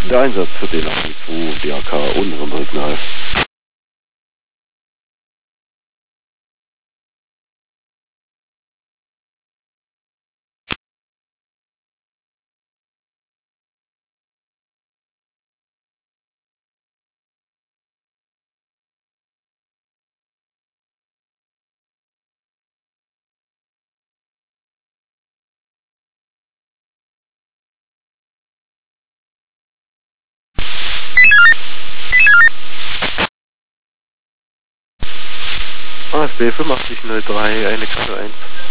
Der Einsatz für den 82 DAK unserem Signal. ASB 8503, eine Karte 1.